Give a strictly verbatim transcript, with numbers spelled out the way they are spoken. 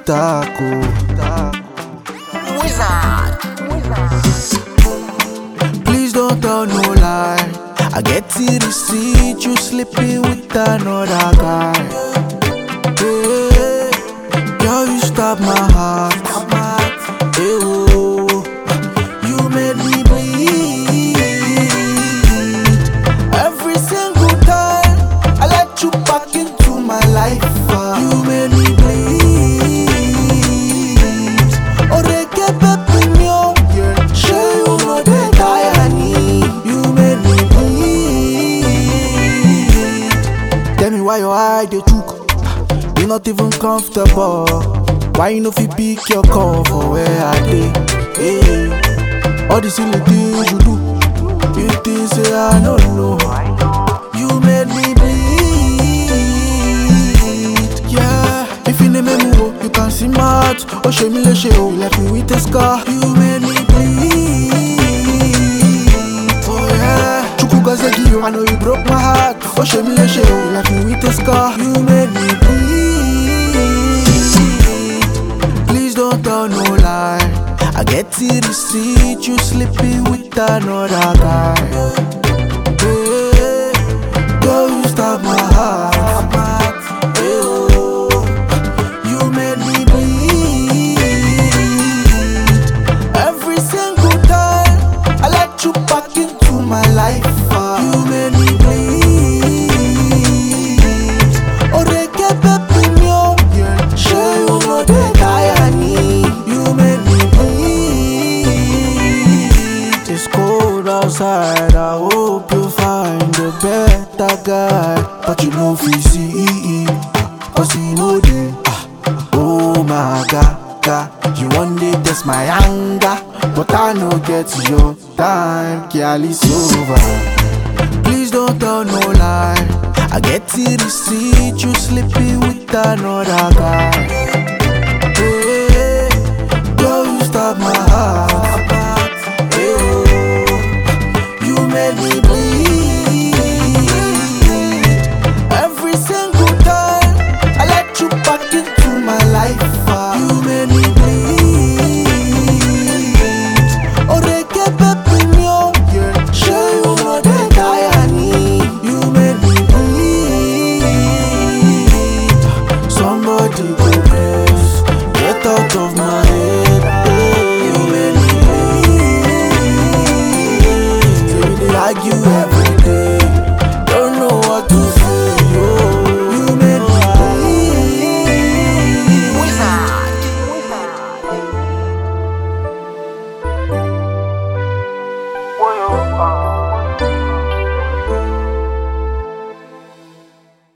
taco. Wizard. Please don't tell no lie. I get the receipt, you sleeping with another guy. Hey, girl, you stop my heart. Hey, oh, you made me bleed. Every single time I let you back into my life, you made me bleed. Oh, they get baby me, yeah. Show you know they die, honey. You made me bleed. Tell me why your eye they took. You not even comfortable. Why you no fit pick your call for where I dey? Hey, all the silly things you do, you think say I don't know. You made me bleed. Yeah, if you name me, you can see my heart. Oh, show me the show. You left me with a scar. You made me bleed. Oh yeah, Chukuga Zegi, I know you broke my heart. Oh, show me the show. You left me with a scar. You made me bleed. Please don't tell no lie. I get the receipt, you sleeping with another guy. Hey, girl, you stop my heart. Hey, oh, you made me bleed. Every single time I let you back into my life, you made me bleed. Oh, they get baby me, yeah. Show you know they die, honey. You made me bleed. It's cold outside, I hope you find a better guy. But you know if you see, cause you know they oh my god, god. You want to test my anger, but I know get your time, girl, it's over. Please don't tell no lie. I get the receipt, you sleeping with another guy.